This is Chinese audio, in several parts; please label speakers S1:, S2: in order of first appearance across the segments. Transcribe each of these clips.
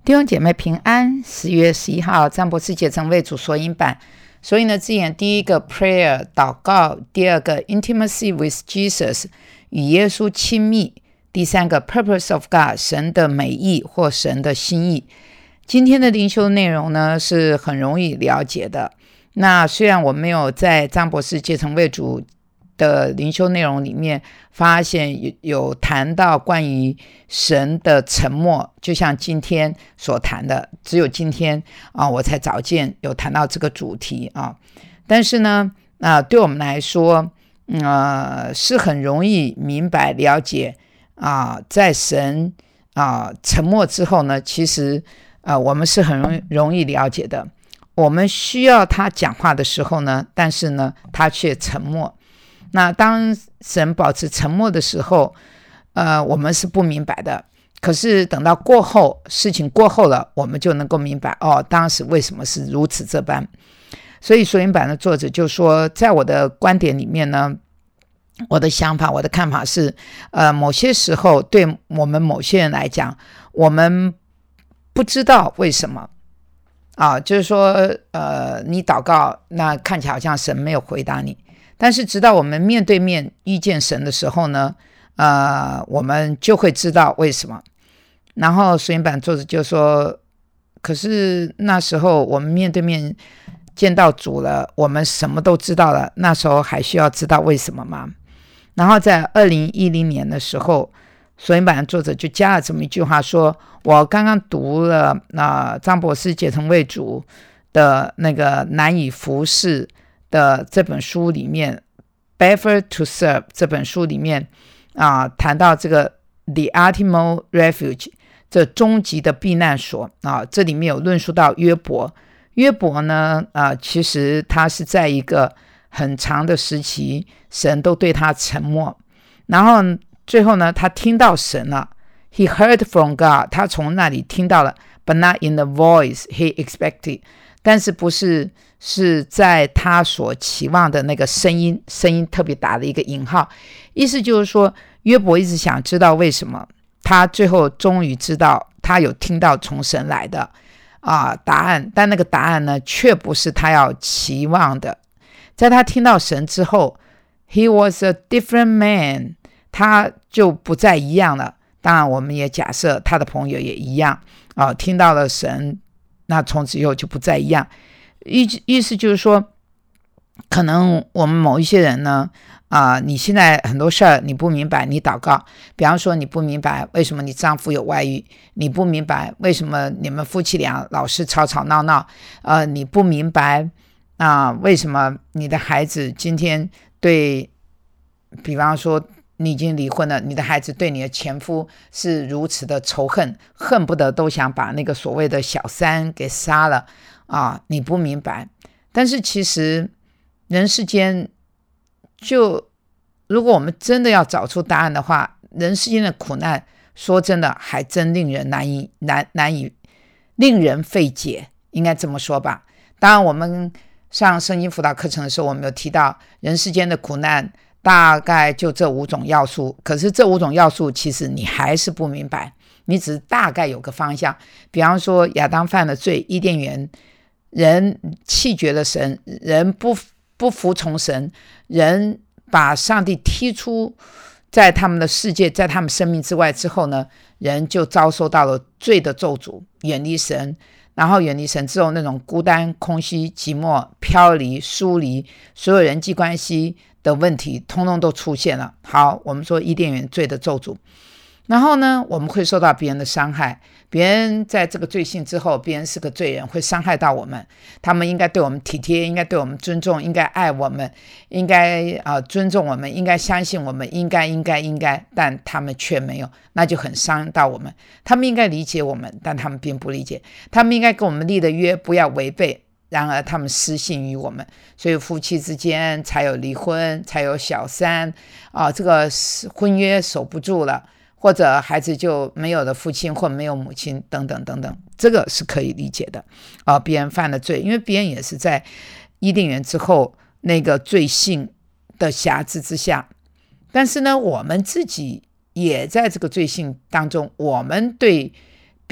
S1: 弟兄姐妹平安，10月11号张博士解成为主索引版。所以呢，字眼第一个 prayer 祷告，第二个 intimacy with Jesus 与耶稣亲密，第三个 purpose of God 神的美意或神的心意。今天的灵修内容呢是很容易了解的。那虽然我没有在张博士解成为主的灵修内容里面发现有谈到关于神的沉默，就像今天所谈的，只有今天我才找见有谈到这个主题但是呢对我们来说是很容易明白了解在神沉默之后呢，其实我们是很容易了解的。我们需要他讲话的时候呢，但是呢他却沉默。那当神保持沉默的时候我们是不明白的，可是等到过后，事情过后了，我们就能够明白当时为什么是如此这般。所以索引版的作者就说，在我的观点里面呢，我的想法，我的看法是某些时候对我们某些人来讲，我们不知道为什么就是说你祷告，那看起来好像神没有回答你，但是直到我们面对面遇见神的时候呢我们就会知道为什么。然后索引版作者就说，可是那时候我们面对面见到主了，我们什么都知道了，那时候还需要知道为什么吗？然后在2010年的时候，索引版的作者就加了这么一句话说，我刚刚读了张博士解成为主的那个难以服侍的这本书里面 Better to Serve 这本书里面谈到这个 The Ultimate Refuge 这终极的避难所这里面有论述到约伯呢其实他是在一个很长的时期神都对他沉默，然后最后呢他听到神了， He heard from God 他从那里听到了， But not in the voice he expected 但是不是在他所期望的那个声音特别打了一个引号，意思就是说约伯一直想知道为什么，他最后终于知道，他有听到从神来的答案，但那个答案呢却不是他要期望的。在他听到神之后 He was a different man 他就不再一样了。当然我们也假设他的朋友也一样听到了神，那从此以后就不再一样。意思就是说，可能我们某一些人呢你现在很多事儿你不明白，你祷告，比方说你不明白为什么你丈夫有外遇，你不明白为什么你们夫妻俩老是吵吵闹闹你不明白为什么你的孩子今天对，比方说你已经离婚了，你的孩子对你的前夫是如此的仇恨，恨不得都想把那个所谓的小三给杀了你不明白。但是其实人世间，就如果我们真的要找出答案的话，人世间的苦难说真的还真令人难以令人费解，应该这么说吧。当然我们上圣经辅导课程的时候，我们有提到人世间的苦难大概就这5种要素，可是这5种要素其实你还是不明白，你只是大概有个方向。比方说亚当犯了罪，伊甸园人弃绝了神，人不服从神，人把上帝踢出在他们的世界，在他们生命之外之后呢，人就遭受到了罪的咒诅，远离神，然后远离神之后那种孤单、空虚、寂寞、飘离、疏离，所有人际关系的问题通通都出现了。好，我们说伊甸园罪的咒诅。然后呢，我们会受到别人的伤害，别人在这个罪行之后，别人是个罪人，会伤害到我们，他们应该对我们体贴，应该对我们尊重，应该爱我们，应该尊重我们，应该相信我们，应该，但他们却没有，那就很伤到我们。他们应该理解我们，但他们并不理解，他们应该跟我们立的约不要违背，然而他们失信于我们，所以夫妻之间才有离婚，才有小三这个婚约守不住了，或者孩子就没有了父亲或没有母亲等等等等，这个是可以理解的别人犯了罪，因为别人也是在伊甸园之后那个罪性的辖制之下，但是呢我们自己也在这个罪性当中，我们对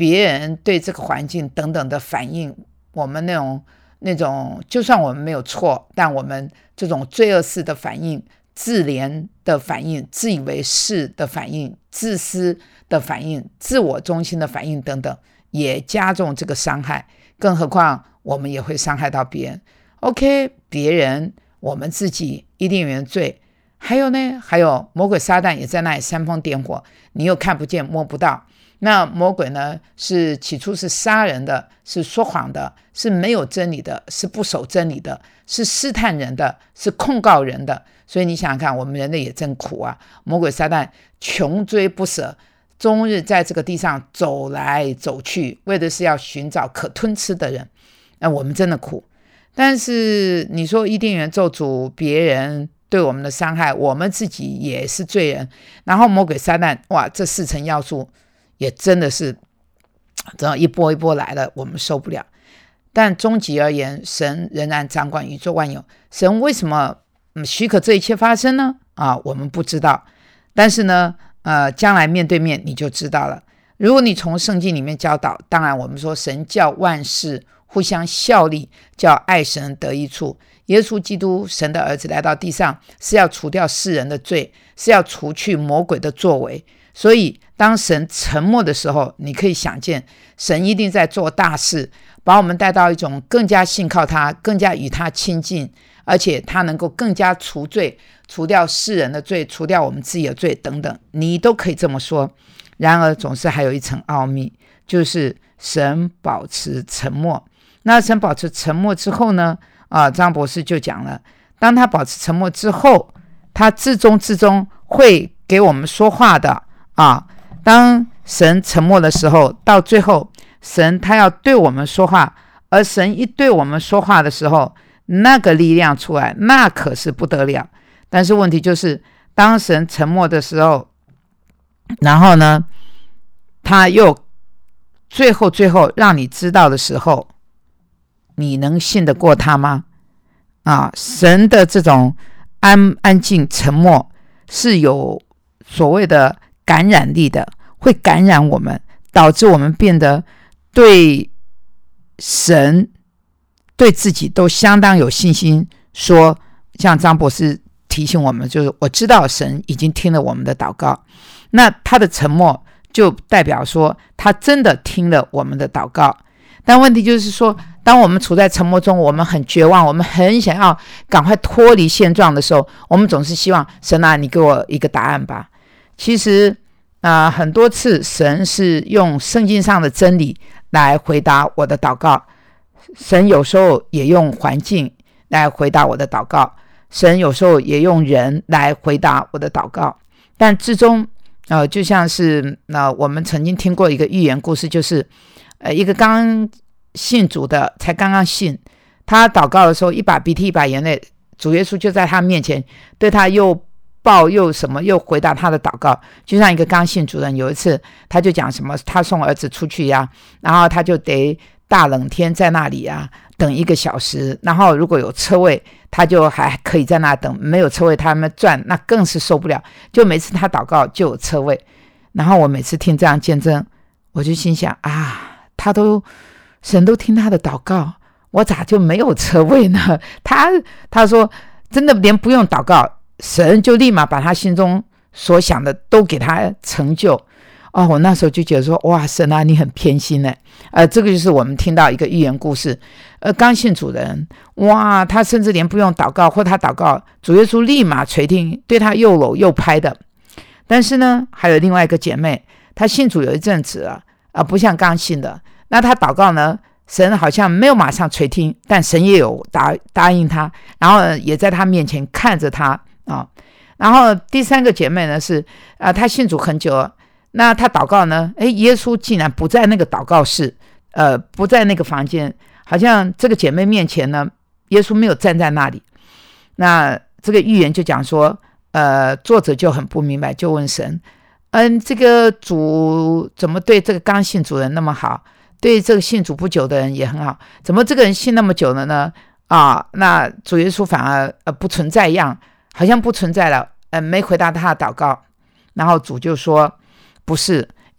S1: 别人对这个环境等等的反应，我们那种就算我们没有错，但我们这种罪恶式的反应、自怜的反应、自以为是的反应、自私的反应、自我中心的反应等等，也加重这个伤害。更何况我们也会伤害到别人。 OK， 别人，我们自己伊甸园罪，还有呢，还有魔鬼撒旦也在那里煽风点火，你又看不见摸不到。那魔鬼呢，是起初是杀人的，是说谎的，是没有真理的，是不守真理的，是试探人的，是控告人的。所以你想想看，我们人类也真苦啊！魔鬼撒旦穷追不舍，终日在这个地上走来走去，为的是要寻找可吞吃的人。那我们真的苦。但是你说伊甸园咒诅，别人对我们的伤害，我们自己也是罪人。然后魔鬼撒旦，哇，这4层要素也真的是这样一波一波来了，我们受不了。但终极而言，神仍然掌管宇宙万有。神为什么许可这一切发生呢？我们不知道。但是呢，将来面对面你就知道了。如果你从圣经里面教导，当然我们说神叫万事互相效力，叫爱神得益处。耶稣基督神的儿子来到地上，是要除掉世人的罪，是要除去魔鬼的作为。所以当神沉默的时候，你可以想见神一定在做大事，把我们带到一种更加信靠他，更加与他亲近，而且他能够更加除罪，除掉世人的罪，除掉我们自己的罪等等，你都可以这么说。然而总是还有一层奥秘，就是神保持沉默。那神保持沉默之后呢，张博士就讲了，当他保持沉默之后，他至终会给我们说话的。当神沉默的时候，到最后神他要对我们说话，而神一对我们说话的时候，那个力量出来，那可是不得了。但是问题就是当神沉默的时候，然后呢他又最后让你知道的时候，你能信得过他吗？神的这种安静沉默是有所谓的感染力的，会感染我们，导致我们变得对神对自己都相当有信心。说像张博士提醒我们，就是我知道神已经听了我们的祷告，那他的沉默就代表说他真的听了我们的祷告。但问题就是说，当我们处在沉默中，我们很绝望，我们很想要赶快脱离现状的时候，我们总是希望神你给我一个答案吧。其实很多次神是用圣经上的真理来回答我的祷告，神有时候也用环境来回答我的祷告，神有时候也用人来回答我的祷告。但至终就像是我们曾经听过一个寓言故事，就是一个刚信主的，才刚刚信，他祷告的时候一把鼻涕一把眼泪，主耶稣就在他面前对他又抱又什么，又回答他的祷告。就像一个刚信主人，有一次他就讲什么，他送儿子出去呀，然后他就得大冷天在那里等1个小时，然后如果有车位他就还可以在那等，没有车位他们转，那更是受不了。就每次他祷告就有车位，然后我每次听这样见证，我就心想神都听他的祷告，我咋就没有车位呢？他说真的连不用祷告，神就立马把他心中所想的都给他成就。我那时候就觉得说，哇，神你很偏心呢。这个就是我们听到一个寓言故事，刚信主人，哇，他甚至连不用祷告，或他祷告，主耶稣立马垂听，对他又搂又拍的。但是呢，还有另外一个姐妹，她信主有一阵子了，不像刚信的，那她祷告呢，神好像没有马上垂听，但神也有答应她，然后也在她面前看着她然后第3个姐妹呢是她信主很久了，那她祷告呢，耶稣竟然不在那个祷告室，不在那个房间，好像这个姐妹面前呢，耶稣没有站在那里。那这个预言就讲说，作者就很不明白，就问神，这个主怎么对这个刚信主人那么好，对这个信主不久的人也很好，怎么这个人信那么久了呢？那主耶稣反而不存在一样，好像不存在了，没回答他的祷告。然后主就说，不是，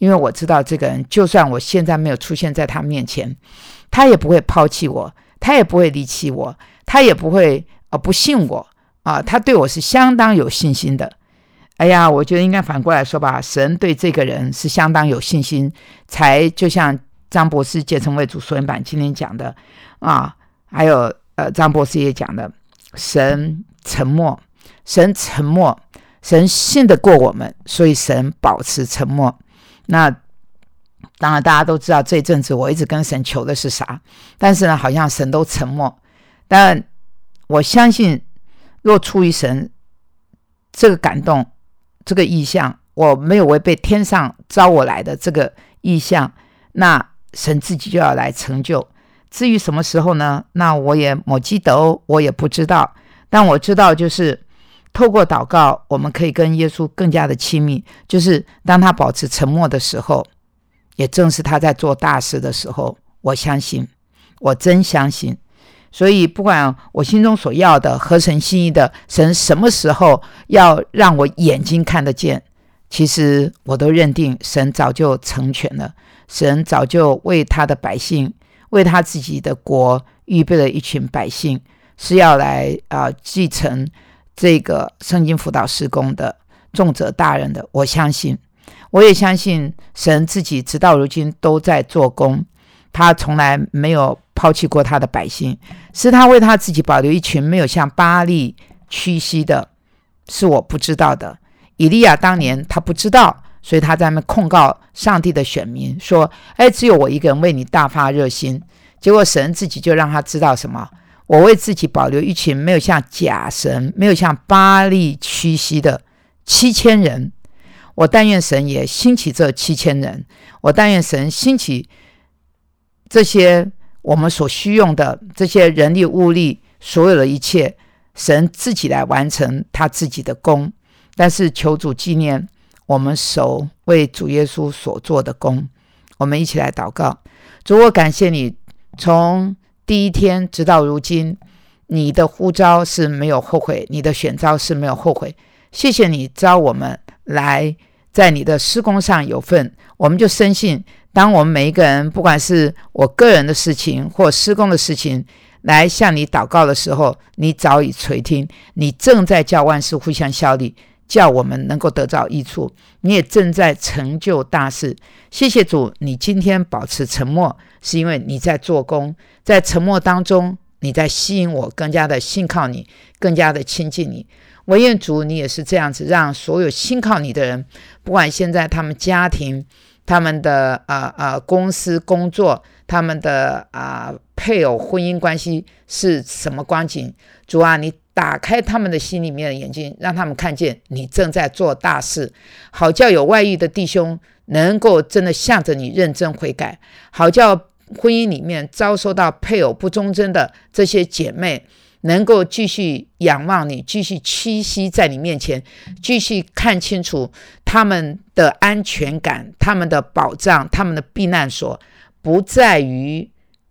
S1: 因为我知道这个人就算我现在没有出现在他面前，他也不会抛弃我，他也不会离弃我，他也不会不信我他对我是相当有信心的。哎呀，我觉得应该反过来说吧，神对这个人是相当有信心，才就像张博士结成为主说言版今天讲的还有张博士也讲的，神沉默，神信得过我们，所以神保持沉默。那当然大家都知道这一阵子我一直跟神求的是啥，但是呢好像神都沉默。但我相信若出于神这个感动，这个意向，我没有违背天上召我来的这个意向，那神自己就要来成就。至于什么时候呢，那我也没记得，我也不知道。但我知道就是透过祷告我们可以跟耶稣更加的亲密，就是当他保持沉默的时候，也正是他在做大事的时候。我相信，我真相信。所以不管我心中所要的合神心意的，神什么时候要让我眼睛看得见，其实我都认定神早就成全了。神早就为他的百姓，为他自己的国预备了一群百姓，是要来继承这个圣经辅导事工的重责大任的。我相信，我也相信神自己直到如今都在做工，他从来没有抛弃过他的百姓，是他为他自己保留一群没有向巴力屈膝的，是我不知道的。以利亚当年他不知道，所以他在那边控告上帝的选民说，只有我一个人为你大发热心。结果神自己就让他知道什么，我为自己保留一群没有向假神，没有向巴力屈膝的7000人。我但愿神也兴起这7000人，我但愿神兴起这些我们所需用的这些人力物力，所有的一切，神自己来完成他自己的工。但是求主纪念我们手为主耶稣所做的工。我们一起来祷告。主，我感谢你，从第一天直到如今，你的呼召是没有后悔，你的选召是没有后悔。谢谢你召我们来在你的施工上有份，我们就深信，当我们每一个人，不管是我个人的事情或施工的事情，来向你祷告的时候，你早已垂听，你正在叫万事互相效力，叫我们能够得到益处，你也正在成就大事。谢谢主，你今天保持沉默，是因为你在做工，在沉默当中，你在吸引我更加的信靠你，更加的亲近你。我愿主你也是这样子，让所有信靠你的人，不管现在他们家庭，他们的公司工作，他们的配偶婚姻关系是什么光景，主啊，你打开他们的心里面的眼睛，让他们看见你正在做大事，好叫有外遇的弟兄能够真的向着你认真悔改，好叫婚姻里面遭受到配偶不忠贞的这些姐妹能够继续仰望你，继续屈膝在你面前，继续看清楚他们的安全感，他们的保障，他们的避难所不在于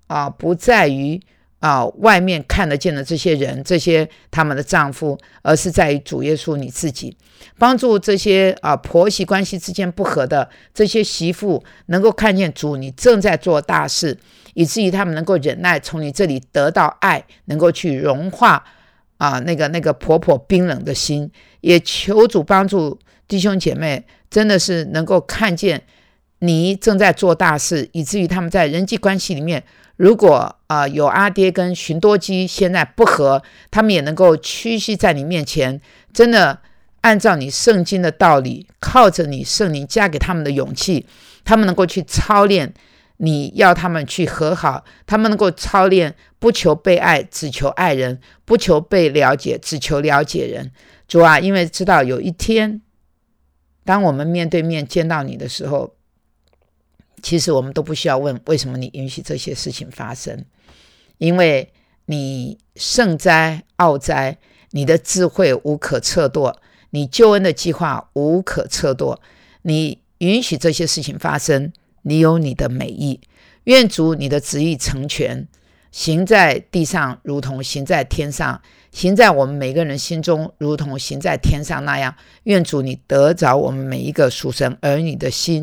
S1: 外面看得见的这些人，这些他们的丈夫，而是在于主耶稣你自己。帮助这些婆媳关系之间不和的这些媳妇能够看见主你正在做大事，以至于他们能够忍耐，从你这里得到爱，能够去融化那个婆婆冰冷的心。也求主帮助弟兄姐妹真的是能够看见你正在做大事，以至于他们在人际关系里面，如果有阿爹跟寻多基现在不和，他们也能够屈膝在你面前，真的按照你圣经的道理，靠着你圣灵加给他们的勇气，他们能够去操练你要他们去和好，他们能够操练不求被爱，只求爱人，不求被了解，只求了解人。主啊，因为知道有一天当我们面对面见到你的时候，其实我们都不需要问为什么你允许这些事情发生，因为你圣哉奥哉，你的智慧无可测度，你救恩的计划无可测度，你允许这些事情发生，你有你的美意。愿主你的旨意成全，行在地上如同行在天上，行在我们每个人心中如同行在天上那样。愿主你得着我们每一个属神儿女的心，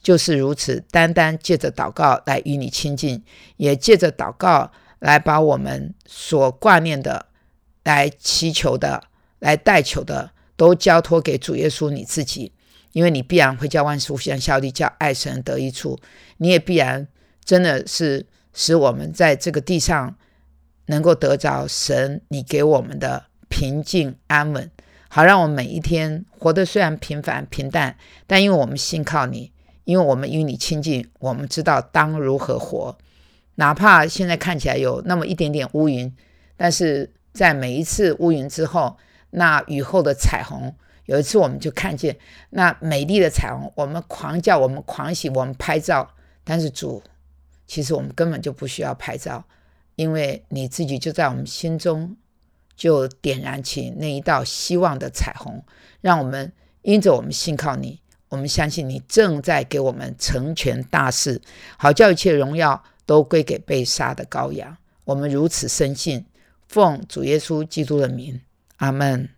S1: 就是如此，单单借着祷告来与你亲近，也借着祷告来把我们所挂念的、来祈求的、来代求的，都交托给主耶稣你自己。因为你必然会叫万事互相效力，叫爱神得益处。你也必然真的是使我们在这个地上能够得着神你给我们的平静安稳，好让我们每一天活得虽然平凡平淡，但因为我们信靠你，因为我们与你亲近，我们知道当如何活。哪怕现在看起来有那么一点点乌云，但是在每一次乌云之后，那雨后的彩虹，有一次我们就看见那美丽的彩虹，我们狂叫，我们狂喜，我们拍照。但是主，其实我们根本就不需要拍照，因为你自己就在我们心中就点燃起那一道希望的彩虹，让我们因着我们信靠你，我们相信你正在给我们成全大事，好叫一切荣耀都归给被杀的羔羊。我们如此深信，奉主耶稣基督的名，阿们。